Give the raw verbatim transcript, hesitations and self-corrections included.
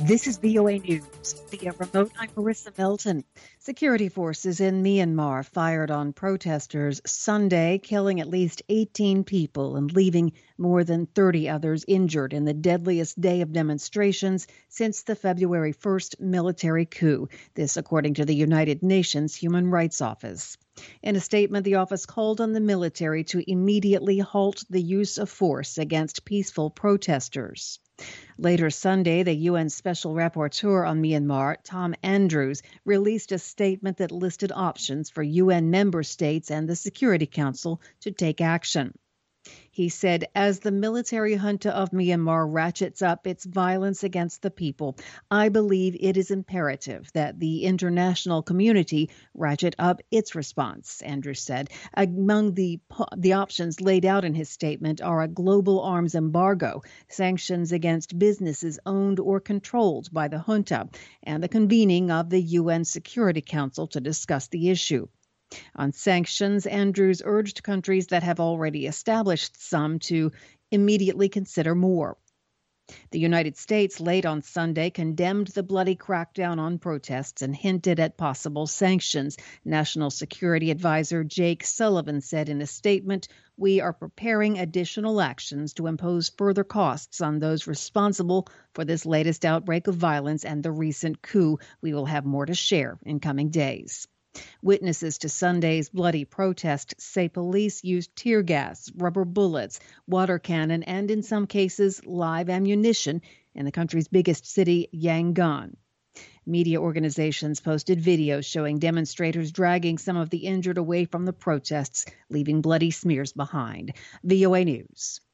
This is V O A News. Via remote, I'm Marissa Melton. Security forces in Myanmar fired on protesters Sunday, killing at least eighteen people and leaving more than thirty others injured in the deadliest day of demonstrations since the February first military coup. This, according to the United Nations Human Rights Office. In a statement, the office called on the military to immediately halt the use of force against peaceful protesters. Later Sunday, the U N Special Rapporteur on Myanmar, Tom Andrews, released a statement that listed options for U N member states and the Security Council to take action. He said, as the military junta of Myanmar ratchets up its violence against the people, I believe it is imperative that the international community ratchet up its response, Andrews said. Among the, the options laid out in his statement are a global arms embargo, sanctions against businesses owned or controlled by the junta, and the convening of the U N Security Council to discuss the issue. On sanctions, Andrews urged countries that have already established some to immediately consider more. The United States late on Sunday condemned the bloody crackdown on protests and hinted at possible sanctions. National Security Advisor Jake Sullivan said in a statement, "We are preparing additional actions to impose further costs on those responsible for this latest outbreak of violence and the recent coup. We will have more to share in coming days." Witnesses to Sunday's bloody protest say police used tear gas, rubber bullets, water cannon, and in some cases, live ammunition in the country's biggest city, Yangon. Media organizations posted videos showing demonstrators dragging some of the injured away from the protests, leaving bloody smears behind. V O A News.